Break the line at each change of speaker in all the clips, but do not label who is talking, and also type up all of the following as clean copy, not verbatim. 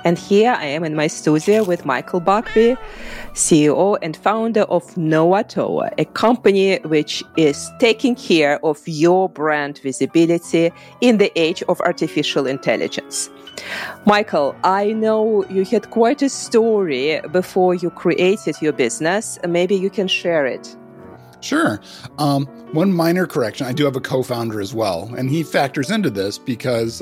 And here I am in my studio with Michael Bakri, CEO and founder of Noatoa, a company which is taking care of your brand visibility in the age of artificial intelligence. Michael, I know you had quite a story before you created your business. Maybe you can share it.
Sure. One minor correction. I do have a co-founder as well, and he factors into this because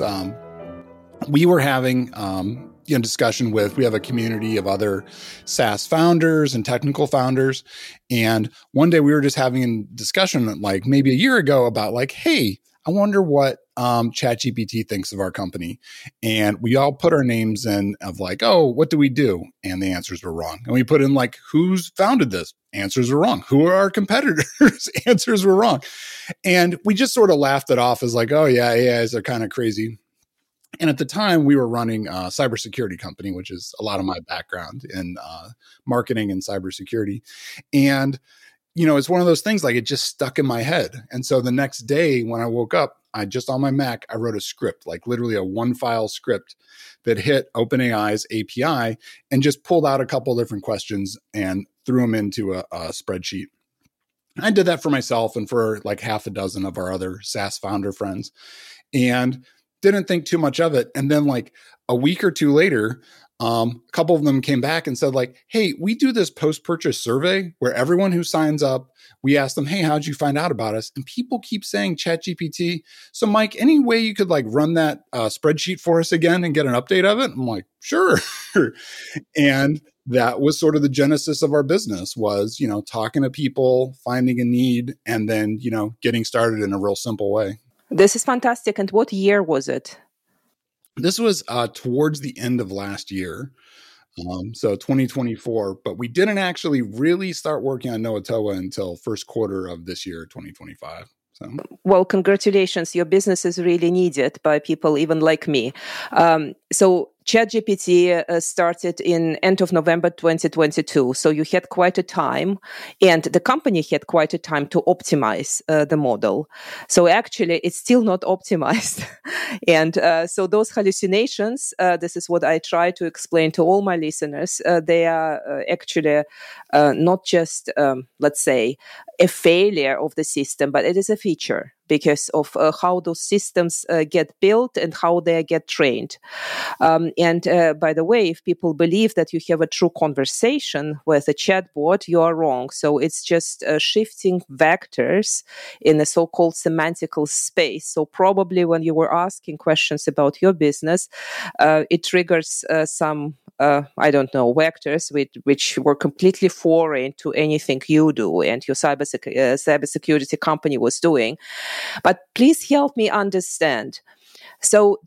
we were having discussion with, we have a community of other SaaS founders and technical founders. And one day we were just having a discussion like maybe a year ago about like, hey, I wonder what ChatGPT thinks of our company. And we all put our names in of like, oh, what do we do? And the answers were wrong. And we put in like, who's founded this? Answers were wrong. Who are our competitors? Answers were wrong. And we just sort of laughed it off as like, oh yeah, AIs are kind of crazy. And at the time, we were running a cybersecurity company, which is a lot of my background in marketing and cybersecurity. And, it's one of those things like it just stuck in my head. And so the next day when I woke up, on my Mac, I wrote a script, like literally a one-file script that hit OpenAI's API and just pulled out a couple of different questions and threw them into a spreadsheet. I did that for myself and for like half a dozen of our other SaaS founder friends. And didn't think too much of it. And then like a week or two later, a couple of them came back and said like, hey, we do this post-purchase survey where everyone who signs up, we ask them, hey, how'd you find out about us? And people keep saying ChatGPT. So Mike, any way you could like run that spreadsheet for us again and get an update of it? I'm like, sure. And that was sort of the genesis of our business was, talking to people, finding a need, and then, getting started in a real simple way.
This is fantastic. And what year was it?
This was towards the end of last year, so 2024. But we didn't actually really start working on Noatoa until first quarter of this year, 2025. So.
Well, congratulations. Your business is really needed by people even like me. So ChatGPT started in end of November 2022. So you had quite a time, and the company had quite a time to optimize the model. So actually, it's still not optimized. And so those hallucinations, this is what I try to explain to all my listeners. They are actually not just, let's say, a failure of the system, but it is a feature because of how those systems get built and how they get trained. And by the way, if people believe that you have a true conversation with a chatbot, you are wrong. So it's just shifting vectors in a so-called semantical space. So probably when you were asking questions about your business, it triggers some vectors which were completely foreign to anything you do and your cybersecurity company was doing. But please help me understand. So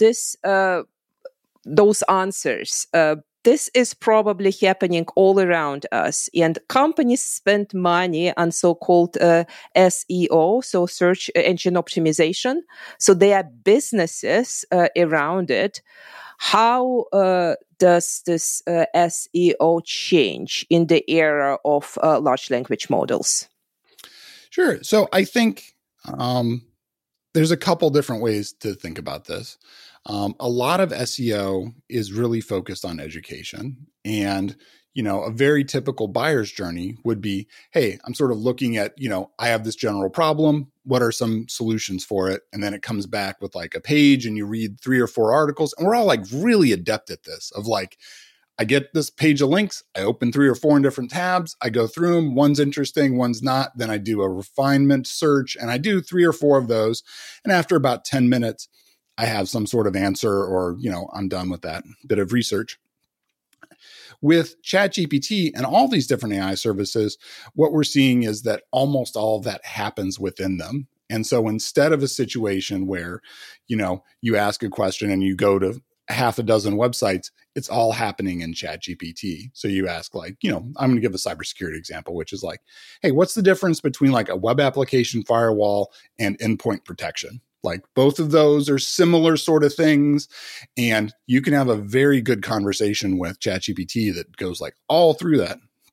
those answers, this is probably happening all around us. And companies spend money on so-called SEO, so search engine optimization. So there are businesses around it. How does this SEO change in the era of large language models?
Sure. So I think there's a couple different ways to think about this. A lot of SEO is really focused on education. And, a very typical buyer's journey would be, hey, I'm sort of looking at, I have this general problem. What are some solutions for it? And then it comes back with like a page and you read 3 or 4 articles. And we're all like really adept at this of like, I get this page of links. I open 3 or 4 in different tabs. I go through them. One's interesting, one's not. Then I do a refinement search and I do 3 or 4 of those. And after about 10 minutes, I have some sort of answer or, I'm done with that bit of research. With ChatGPT and all these different AI services, what we're seeing is that almost all of that happens within them. And so instead of a situation where, you ask a question and you go to half a dozen websites, it's all happening in ChatGPT. So you ask like, I'm going to give a cybersecurity example, which is like, hey, what's the difference between like a web application firewall and endpoint protection? Like both of those are similar sort of things. And you can have a very good conversation with ChatGPT that goes like all through that.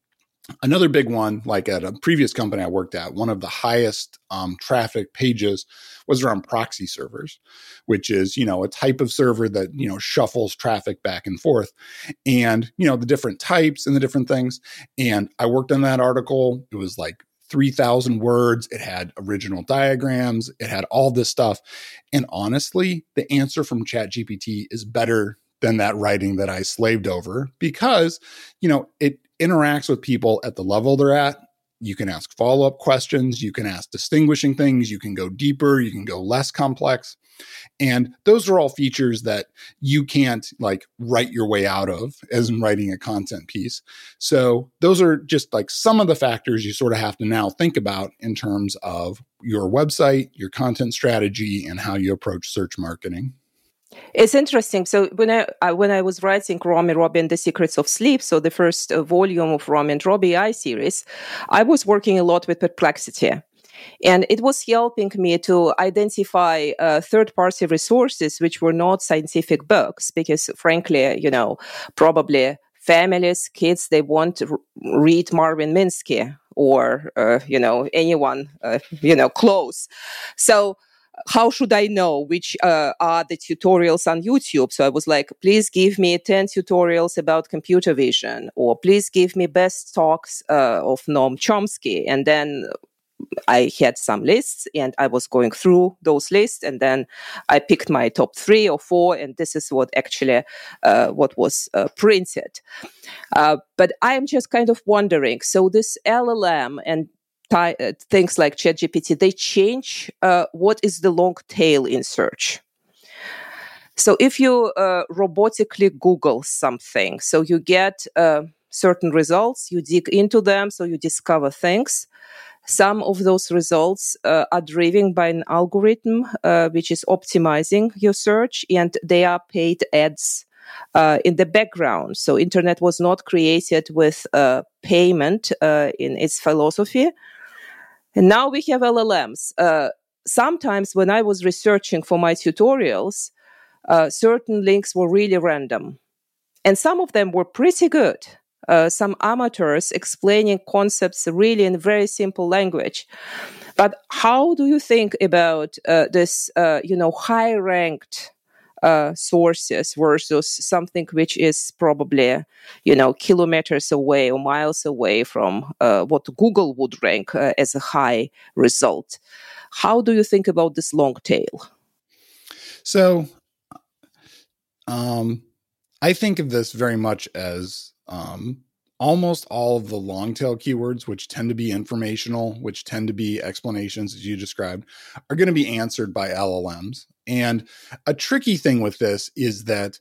Another big one, like at a previous company I worked at, one of the highest traffic pages was around proxy servers, which is, a type of server that, shuffles traffic back and forth, and, the different types and the different things. And I worked on that article. It was like 3,000 words. It had original diagrams. It had all this stuff. And honestly, the answer from ChatGPT is better than that writing that I slaved over, because, it interacts with people at the level they're at. You can ask follow-up questions. You can ask distinguishing things. You can go deeper. You can go less complex. And those are all features that you can't write your way out of as in writing a content piece. So those are just some of the factors you sort of have to now think about in terms of your website, your content strategy, and how you approach search marketing.
It's interesting. So when I was writing Romy, Robbie and the Secrets of Sleep, so the first volume of Romy and Robbie AI series, I was working a lot with Perplexity. And it was helping me to identify third-party resources which were not scientific books, because frankly, probably families, kids, they won't read Marvin Minsky or, anyone, close. So how should I know which are the tutorials on YouTube? So I was like, please give me 10 tutorials about computer vision, or please give me best talks of Noam Chomsky. And then I had some lists and I was going through those lists, and then I picked my top 3 or 4, and this is what actually what was printed. But I'm just kind of wondering, so this LLM and things like ChatGPT, they change what is the long tail in search. So if you robotically Google something, so you get certain results, you dig into them, so you discover things. Some of those results are driven by an algorithm which is optimizing your search, and they are paid ads in the background. So internet was not created with payment in its philosophy. And now we have LLMs. Sometimes when I was researching for my tutorials, certain links were really random. And some of them were pretty good. Some amateurs explaining concepts really in very simple language. But how do you think about this, high-ranked sources versus something which is probably, kilometers away or miles away from what Google would rank as a high result? How do you think about this long tail?
So, I think of this very much as almost all of the long tail keywords, which tend to be informational, which tend to be explanations, as you described, are going to be answered by LLMs. And a tricky thing with this is that,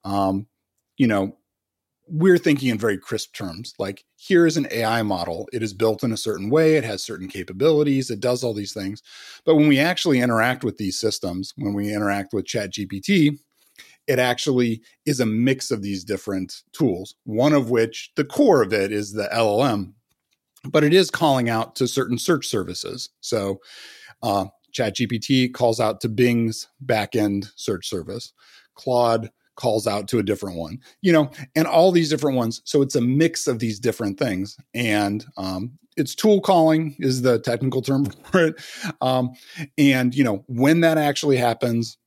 we're thinking in very crisp terms, like here is an AI model. It is built in a certain way. It has certain capabilities. It does all these things. But when we actually interact with these systems, when we interact with ChatGPT, it actually is a mix of these different tools, one of which the core of it is the LLM, but it is calling out to certain search services. So ChatGPT calls out to Bing's backend search service. Claude calls out to a different one, and all these different ones. So it's a mix of these different things. And it's tool calling is the technical term for it. And, when that actually happens,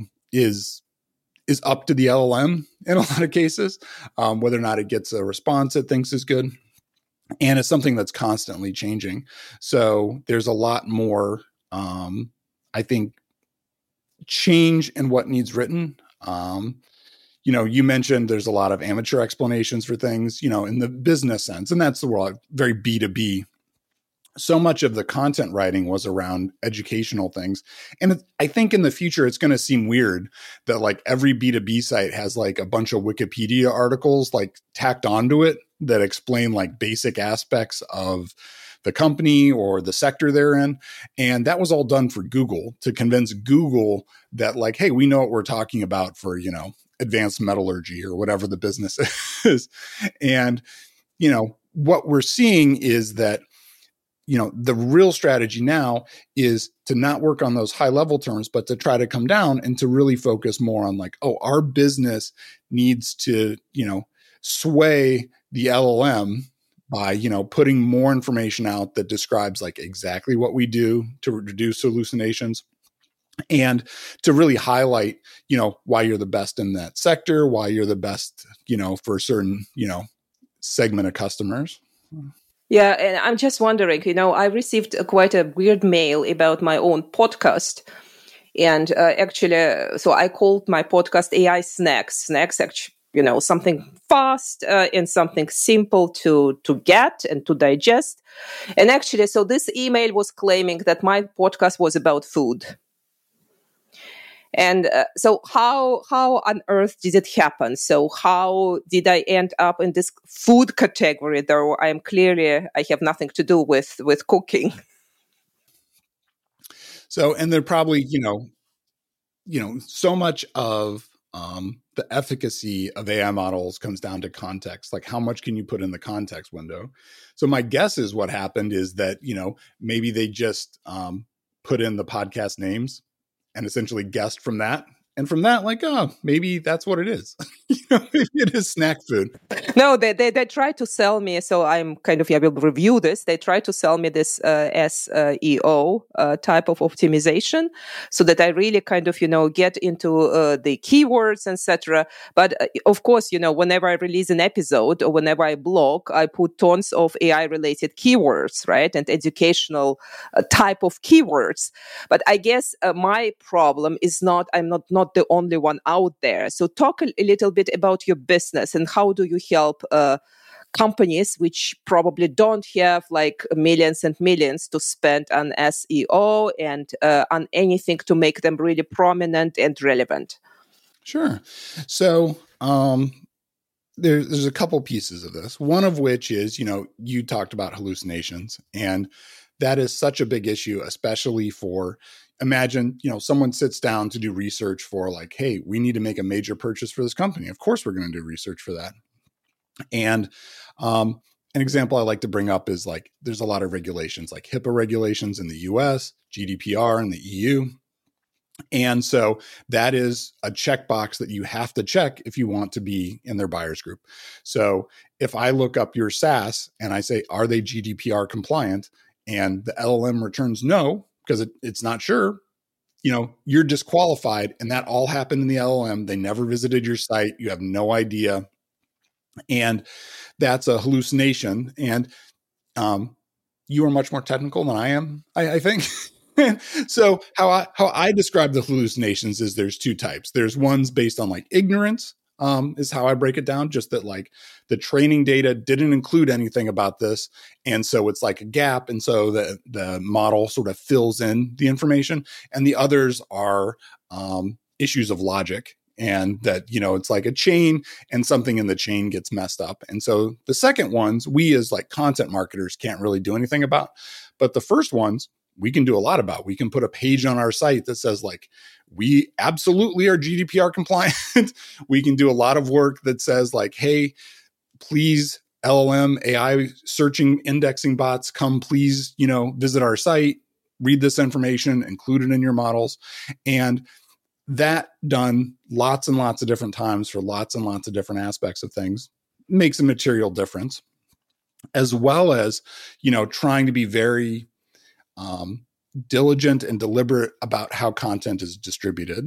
is up to the LLM in a lot of cases, whether or not it gets a response it thinks is good. And it's something that's constantly changing. So there's a lot more, I think, change in what needs written. You mentioned there's a lot of amateur explanations for things, in the business sense, and that's the world, very B2B. So much of the content writing was around educational things. And I think in the future, it's going to seem weird that every B2B site has a bunch of Wikipedia articles tacked onto it that explain basic aspects of the company or the sector they're in. And that was all done for Google to convince Google that hey, we know what we're talking about for, advanced metallurgy or whatever the business is. And, what we're seeing is that the real strategy now is to not work on those high level terms, but to try to come down and to really focus more on our business needs to, sway the LLM by, putting more information out that describes like exactly what we do to reduce hallucinations and to really highlight, why you're the best in that sector, why you're the best, for a certain, segment of customers.
Yeah, and I'm just wondering, I received quite a weird mail about my own podcast. And actually, so I called my podcast AI Snacks. Snacks, actually, something fast and something simple to get and to digest. And actually, so this email was claiming that my podcast was about food. And so how on earth did it happen? So how did I end up in this food category, though I have nothing to do with cooking?
So, and they're probably, so much of the efficacy of AI models comes down to context. Like how much can you put in the context window? So my guess is what happened is that, maybe they just put in the podcast names and essentially guessed from that. And from that, like, oh, maybe that's what it is. Maybe it is snack food.
No, they try to sell me. So I'm kind of, I will review this. They try to sell me this SEO type of optimization so that I really kind of, get into the keywords, etc. But of course, whenever I release an episode or whenever I blog, I put tons of AI related keywords, right? And educational type of keywords. But I guess my problem is I'm not the only one out there. So talk a little bit about your business and how do you help companies which probably don't have like millions and millions to spend on SEO and on anything to make them really prominent and relevant?
Sure. So there's a couple pieces of this. One of which is, you talked about hallucinations, and that is such a big issue, especially for, imagine, someone sits down to do research for like, hey, we need to make a major purchase for this company. Of course, we're going to do research for that. And an example I like to bring up is like, there's a lot of regulations like HIPAA regulations in the US, GDPR in the EU. And so that is a checkbox that you have to check if you want to be in their buyers group. So if I look up your SaaS and I say, are they GDPR compliant? And the LLM returns no, because it's not sure, you're disqualified. And that all happened in the LLM. They never visited your site. You have no idea. And that's a hallucination. And you are much more technical than I am, I think. So how I describe the hallucinations is there's two types. There's ones based on like ignorance, is how I break it down, just that like the training data didn't include anything about this. And so it's like a gap. And so the model sort of fills in the information. And the others are issues of logic. And that, it's like a chain and something in the chain gets messed up. And so the second ones, we as like content marketers can't really do anything about. But the first ones, we can do a lot about. We can put a page on our site that says like, we absolutely are GDPR compliant. We can do a lot of work that says like, hey, please, LLM, AI searching, indexing bots, come please, visit our site, read this information, include it in your models. And that done lots and lots of different times for lots and lots of different aspects of things makes a material difference, as well as, trying to be very diligent and deliberate about how content is distributed.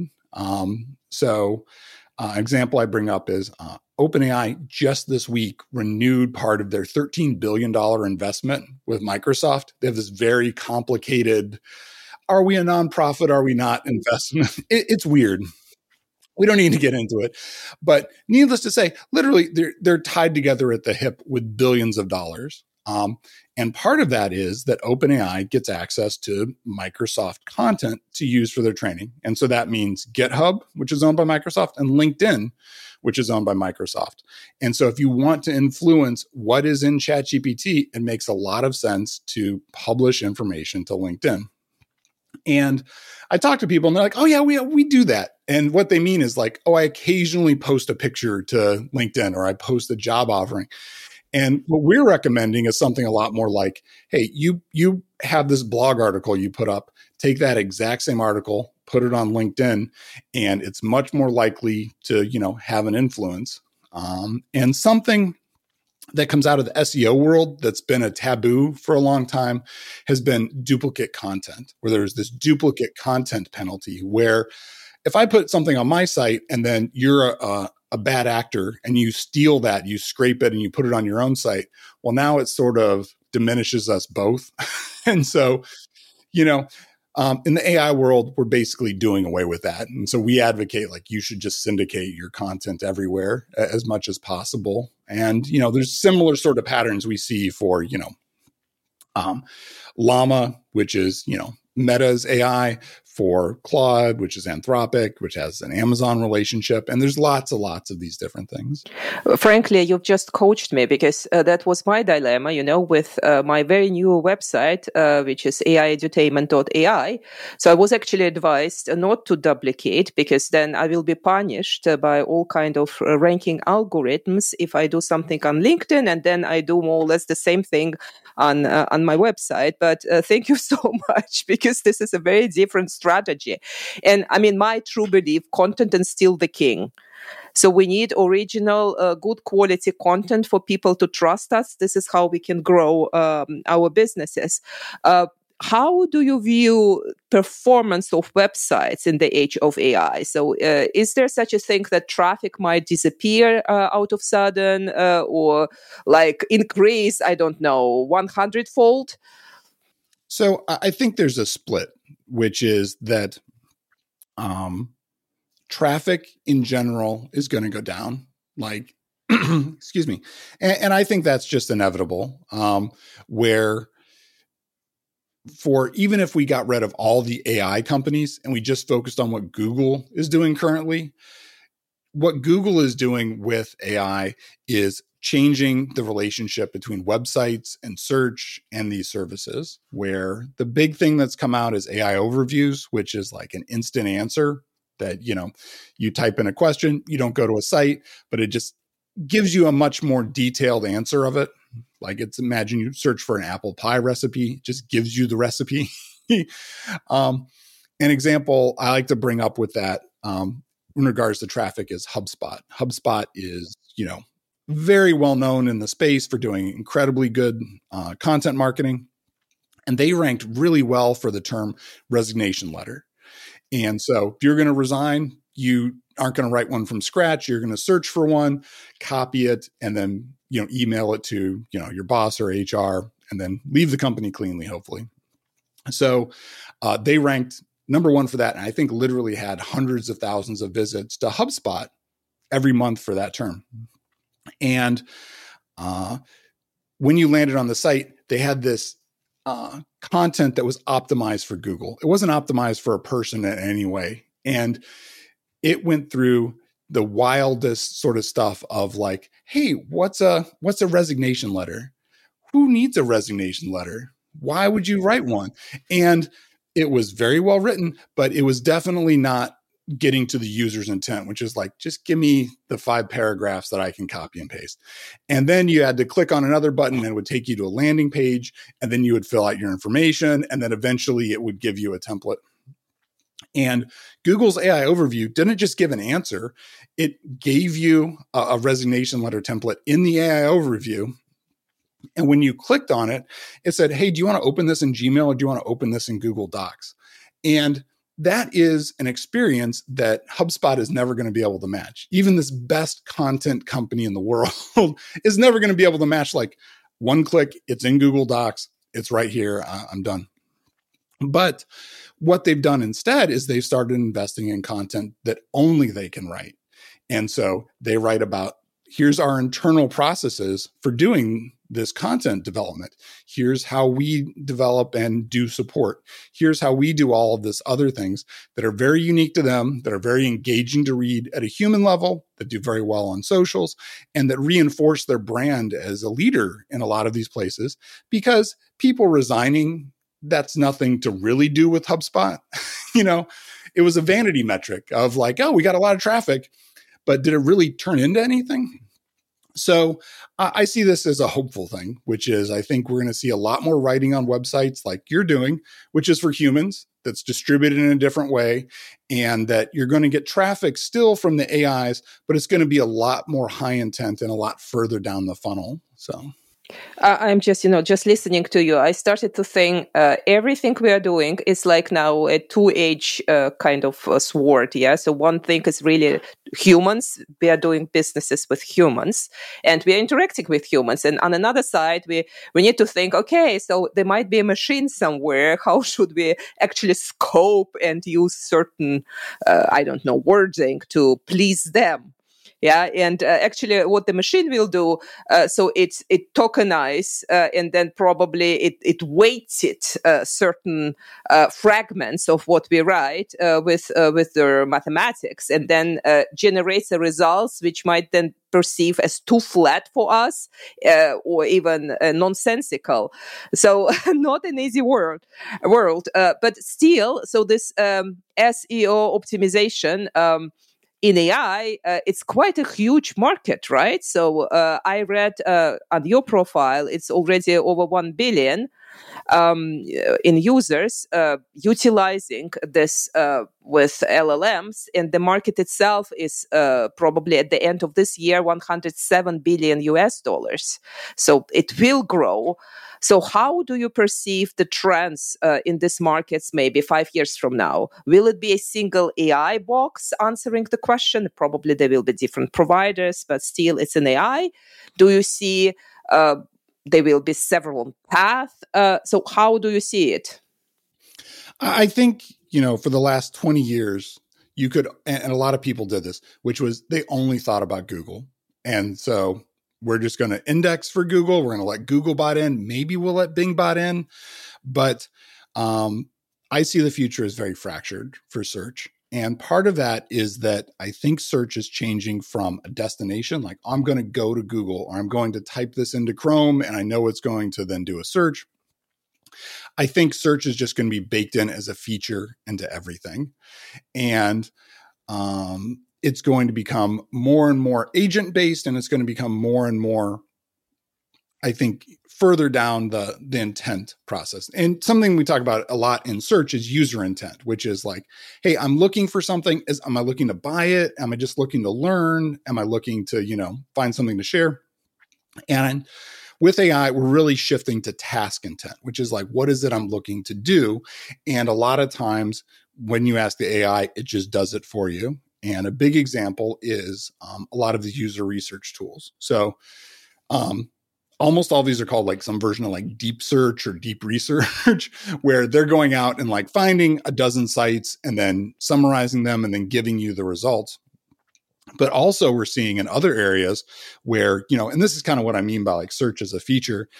So example I bring up is OpenAI just this week renewed part of their $13 billion investment with Microsoft. They have this very complicated, are we a nonprofit? Are we not investment? It's weird. We don't need to get into it. But needless to say, literally, they're tied together at the hip with billions of dollars. And part of that is that OpenAI gets access to Microsoft content to use for their training. And so that means GitHub, which is owned by Microsoft, and LinkedIn, which is owned by Microsoft. And so if you want to influence what is in ChatGPT, it makes a lot of sense to publish information to LinkedIn. And I talk to people and they're like, oh yeah, we do that. And what they mean is like, oh, I occasionally post a picture to LinkedIn or I post a job offering. And what we're recommending is something a lot more like, hey, you have this blog article you put up, take that exact same article, put it on LinkedIn, and it's much more likely to, have an influence. And something that comes out of the SEO world that's been a taboo for a long time has been duplicate content, where there's this duplicate content penalty where if I put something on my site and then you're a bad actor and you steal that, you scrape it and you put it on your own site, well, now it sort of diminishes us both. And so, in the AI world, we're basically doing away with that. And so we advocate like you should just syndicate your content everywhere as much as possible. And, there's similar sort of patterns we see for, Llama, which is, Meta's AI, for Claude, which is Anthropic, which has an Amazon relationship. And there's lots of these different things.
Frankly, you've just coached me because that was my dilemma, with my very new website, which is aiedutainment.ai. So I was actually advised not to duplicate because then I will be punished by all kind of ranking algorithms if I do something on LinkedIn and then I do more or less the same thing on my website. But thank you so much because this is a very different strategy. And I mean, my true belief, content is still the king. So we need original, good quality content for people to trust us. This is how we can grow our businesses. How do you view performance of websites in the age of AI? So is there such a thing that traffic might disappear out of sudden or like increase, 100-fold?
So I think there's a split, which is that traffic in general is going to go down, like, excuse me. And I think that's just inevitable, where even if we got rid of all the AI companies and we just focused on what Google is doing currently, what Google is doing with AI is changing the relationship between websites and search and these services, where the big thing that's come out is AI overviews, which is like an instant answer that, you type in a question, you don't go to a site, but it just gives you a much more detailed answer of it. Like imagine you search for an apple pie recipe, it just gives you the recipe. An example I like to bring up with that in regards to traffic is HubSpot. HubSpot is, very well known in the space for doing incredibly good content marketing. And they ranked really well for the term resignation letter. And so if you're going to resign, you aren't going to write one from scratch. You're going to search for one, copy it, and then, email it to, your boss or HR, and then leave the company cleanly, hopefully. So they ranked number one for that. And I think literally had hundreds of thousands of visits to HubSpot every month for that term. And when you landed on the site, they had this content that was optimized for Google. It wasn't optimized for a person in any way. And it went through the wildest sort of stuff of like, hey, what's a resignation letter? Who needs a resignation letter? Why would you write one? And it was very well written, but it was definitely not getting to the user's intent, which is like, just give me the 5 paragraphs that I can copy and paste. And then you had to click on another button and it would take you to a landing page, and then you would fill out your information, and then eventually it would give you a template. And Google's AI overview didn't just give an answer, it gave you a resignation letter template in the AI overview. And when you clicked on it, it said, hey, do you want to open this in Gmail or do you want to open this in Google Docs? And that is an experience that HubSpot is never going to be able to match. Even this best content company in the world is never going to be able to match, like, one click, it's in Google Docs, it's right here, I'm done. But what they've done instead is they've started investing in content that only they can write. And so they write about, here's our internal processes for doing this content development. Here's how we develop and do support. Here's how we do all of this other things that are very unique to them, that are very engaging to read at a human level, that do very well on socials, and that reinforce their brand as a leader in a lot of these places. Because people resigning, that's nothing to really do with HubSpot. It was a vanity metric of like, oh, we got a lot of traffic, but did it really turn into anything? So I see this as a hopeful thing, which is I think we're going to see a lot more writing on websites like you're doing, which is for humans, that's distributed in a different way, and that you're going to get traffic still from the AIs, but it's going to be a lot more high intent and a lot further down the funnel. So
I'm just, just listening to you. I started to think everything we are doing is like now a two-edged kind of sword. Yeah. So one thing is really humans. We are doing businesses with humans, and we are interacting with humans. And on another side, we need to think, okay, so there might be a machine somewhere. How should we actually scope and use certain, wording to please them? Yeah, and actually, what the machine will do, so it tokenize and then probably it weighted certain fragments of what we write with their mathematics, and then generates the results which might then perceive as too flat for us or even nonsensical. So not an easy world, but still. So this SEO optimization. In AI, it's quite a huge market, right? So I read on your profile, it's already over 1 billion in users utilizing this with LLMs, and the market itself is probably at the end of this year $107 billion US. So it will grow. So how do you perceive the trends in these markets maybe 5 years from now? Will it be a single AI box answering the question? Probably there will be different providers, but still it's an AI. Do you see there will be several paths? So how do you see it?
I think, for the last 20 years, you could, and a lot of people did this, which was they only thought about Google. And so we're just going to index for Google. We're going to let Googlebot in. Maybe we'll let Bingbot in. But I see the future as very fractured for search. And part of that is that I think search is changing from a destination, like I'm going to go to Google or I'm going to type this into Chrome and I know it's going to then do a search. I think search is just going to be baked in as a feature into everything. And it's going to become more and more agent-based, and it's going to become more and more, I think, further down the intent process. And something we talk about a lot in search is user intent, which is like, hey, I'm looking for something. Am I looking to buy it? Am I just looking to learn? Am I looking to, find something to share? And with AI, we're really shifting to task intent, which is like, what is it I'm looking to do? And a lot of times when you ask the AI, it just does it for you. And a big example is a lot of the user research tools. So almost all of these are called like some version of like deep search or deep research, where they're going out and like finding a dozen sites and then summarizing them and then giving you the results. But also we're seeing in other areas where, and this is kind of what I mean by like search as a feature.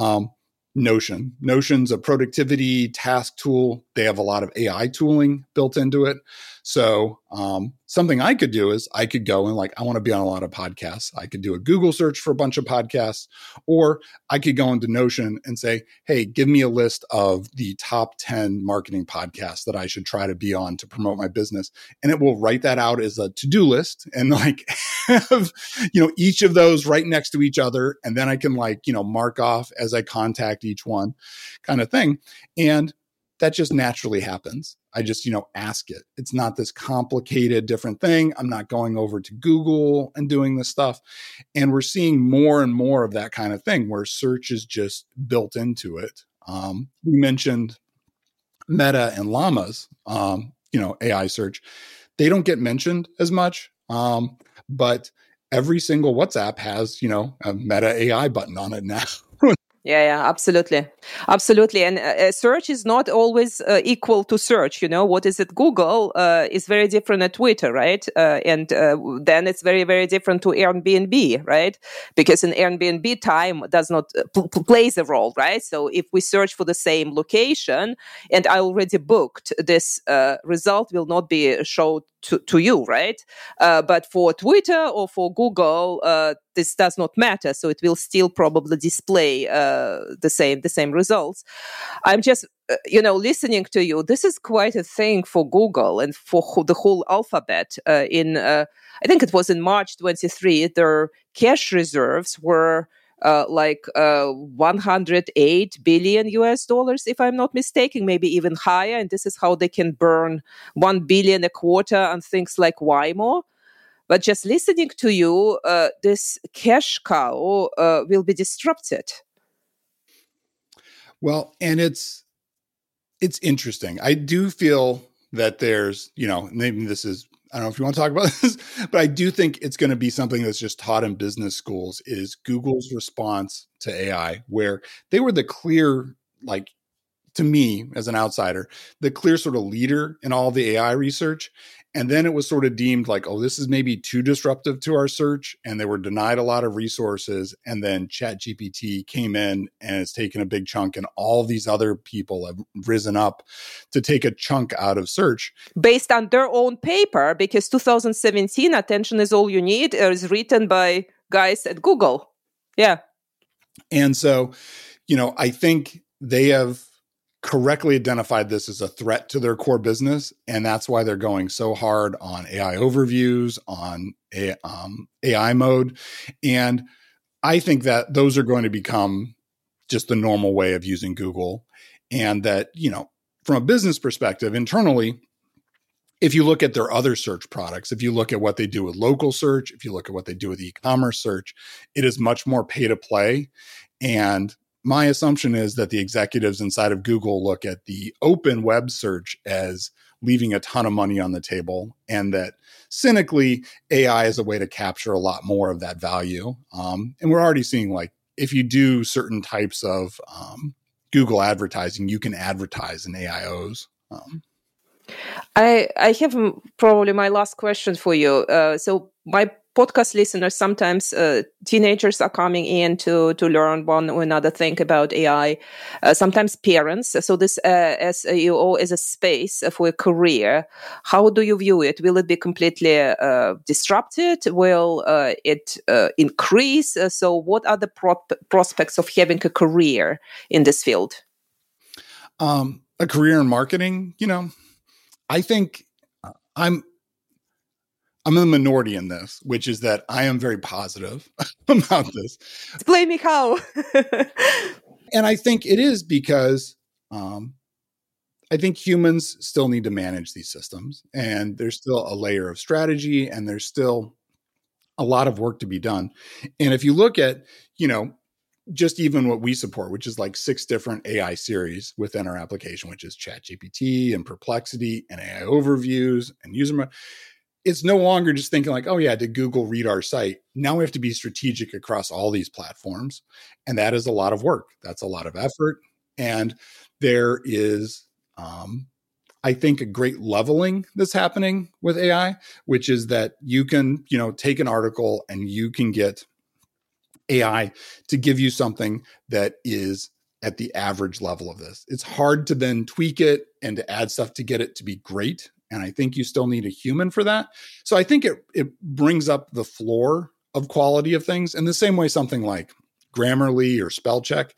Notion's a productivity task tool. They have a lot of AI tooling built into it. So something I could do is I could go and like, I want to be on a lot of podcasts. I could do a Google search for a bunch of podcasts, or I could go into Notion and say, hey, give me a list of the top 10 marketing podcasts that I should try to be on to promote my business. And it will write that out as a to-do list and like have, each of those right next to each other. And then I can like, mark off as I contact each one kind of thing. And that just naturally happens. I just, ask it. It's not this complicated, different thing. I'm not going over to Google and doing this stuff. And we're seeing more and more of that kind of thing where search is just built into it. We mentioned Meta and Llamas, AI search. They don't get mentioned as much, but every single WhatsApp has, a Meta AI button on it now.
Yeah, absolutely. And search is not always equal to search. What is it? Google is very different at Twitter, right? And then it's very, very different to Airbnb, right? Because in Airbnb, time does not plays a role, right? So if we search for the same location and I already booked, this result will not be showed to you, right? But for Twitter or for Google, this does not matter. So it will still probably display the same results. I'm just listening to you. This is quite a thing for Google and for the whole alphabet. I think it was in March 23, their cash reserves were 108 billion US dollars, if I'm not mistaken, maybe even higher. And this is how they can burn 1 billion a quarter on things like Waymo. But just listening to you, this cash cow will be disrupted.
Well, and it's interesting. I do feel that there's, maybe this is, I don't know if you want to talk about this, but I do think it's going to be something that's just taught in business schools is Google's response to AI, where they were the clear, to me as an outsider, the clear sort of leader in all the AI research. And then it was sort of deemed like, oh, this is maybe too disruptive to our search. And they were denied a lot of resources. And then ChatGPT came in and it's taken a big chunk. And all these other people have risen up to take a chunk out of search.
Based on their own paper, because 2017, Attention is All You Need is written by guys at Google. Yeah.
And so, I think they have correctly identified this as a threat to their core business. And that's why they're going so hard on AI overviews, on AI mode. And I think that those are going to become just the normal way of using Google. And that, from a business perspective, internally, if you look at their other search products, if you look at what they do with local search, if you look at what they do with e-commerce search, it is much more pay to play. And my assumption is that the executives inside of Google look at the open web search as leaving a ton of money on the table, and that cynically AI is a way to capture a lot more of that value. And we're already seeing, if you do certain types of Google advertising, you can advertise in AIOs.
I have probably my last question for you. So my podcast listeners, sometimes teenagers are coming in to learn one or another thing about AI, sometimes parents. So this SEO is a space for a career. How do you view it? Will it be completely disrupted? Will it increase? So what are the prospects of having a career in this field?
A career in marketing, I think I'm in the minority in this, which is that I am very positive about this.
Explain me how.
And I think it is because I think humans still need to manage these systems, and there's still a layer of strategy, and there's still a lot of work to be done. And if you look at, just even what we support, which is 6 different AI series within our application, which is ChatGPT and Perplexity and AI overviews and user. It's no longer just thinking oh yeah, did Google read our site? Now we have to be strategic across all these platforms. And that is a lot of work. That's a lot of effort. And there is, I think, a great leveling that's happening with AI, which is that you can, take an article and you can get AI to give you something that is at the average level of this. It's hard to then tweak it and to add stuff to get it to be great. And I think you still need a human for that. So I think it brings up the floor of quality of things in the same way something like Grammarly or spell check,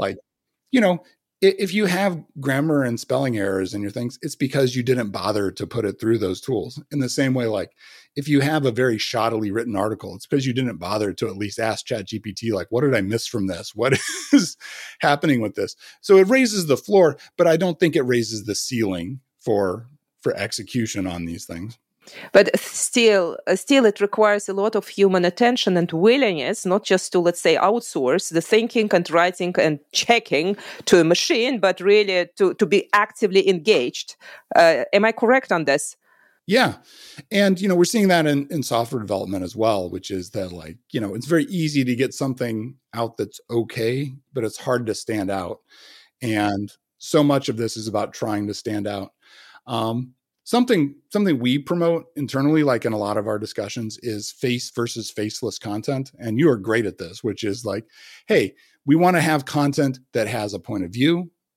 if you have grammar and spelling errors in your things, it's because you didn't bother to put it through those tools. In the same way, if you have a very shoddily written article, it's because you didn't bother to at least ask ChatGPT, what did I miss from this? What is happening with this? So it raises the floor, but I don't think it raises the ceiling for execution on these things.
But still, it requires a lot of human attention and willingness, not just to, let's say, outsource the thinking and writing and checking to a machine, but really to be actively engaged. Am I correct on this?
Yeah. And, we're seeing that in software development as well, which is that it's very easy to get something out that's okay, but it's hard to stand out. And so much of this is about trying to stand out. Something we promote internally, in a lot of our discussions, is face versus faceless content. And you are great at this, which is hey, we want to have content that has a point of view.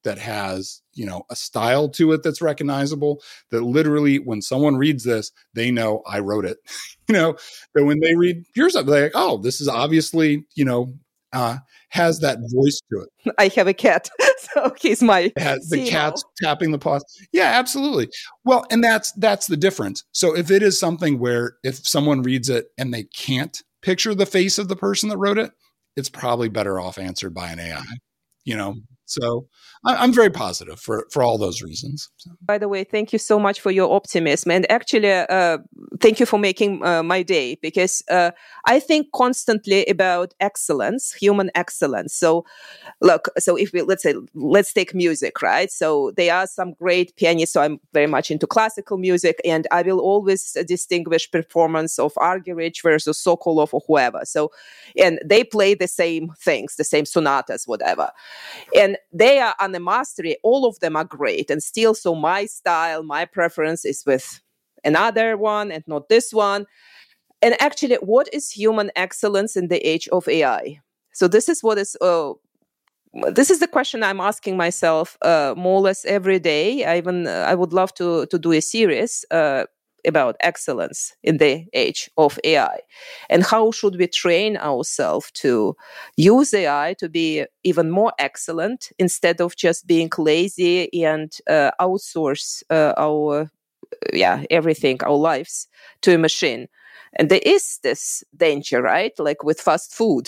that has, a style to it that's recognizable, that literally when someone reads this, they know I wrote it. That when they read yours, they're like, oh, this is obviously, has that voice to it.
I have a cat, so he's my
the cat's tapping the paws. Yeah, absolutely. Well, and that's the difference. So if it is something where if someone reads it and they can't picture the face of the person that wrote it, it's probably better off answered by an AI. So I'm very positive for all those reasons.
By the way, thank you so much for your optimism. And actually, thank you for making my day, because I think constantly about excellence, human excellence. So look, so if let's take music, right? So there are some great pianists. So I'm very much into classical music, and I will always distinguish performance of Argerich versus Sokolov or whoever. So, and they play the same things, the same sonatas, whatever. And they are on the mastery. All of them are great. And still, so my style, my preference is with another one and not this one. And actually, what is human excellence in the age of AI? So this is the question I'm asking myself more or less every day. I would love to do a series about excellence in the age of AI, and how should we train ourselves to use AI to be even more excellent instead of just being lazy and outsource our everything, our lives, to a machine. And there is this danger, right? Like with fast food.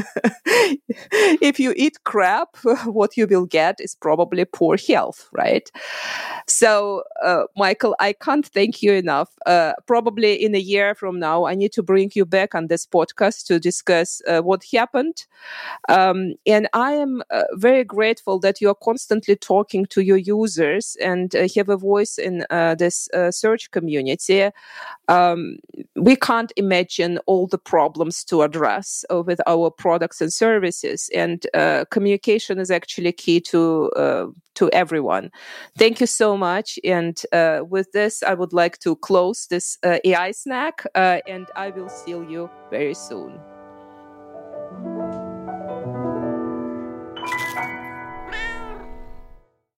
If you eat crap, what you will get is probably poor health, right? So, Michael, I can't thank you enough. Probably in a year from now, I need to bring you back on this podcast to discuss what happened. And I am very grateful that you are constantly talking to your users and have a voice in this search community. We can't imagine all the problems to address with our products and services, and communication is actually key to everyone. Thank you so much. And with this, I would like to close this AI snack, and I will see you very soon.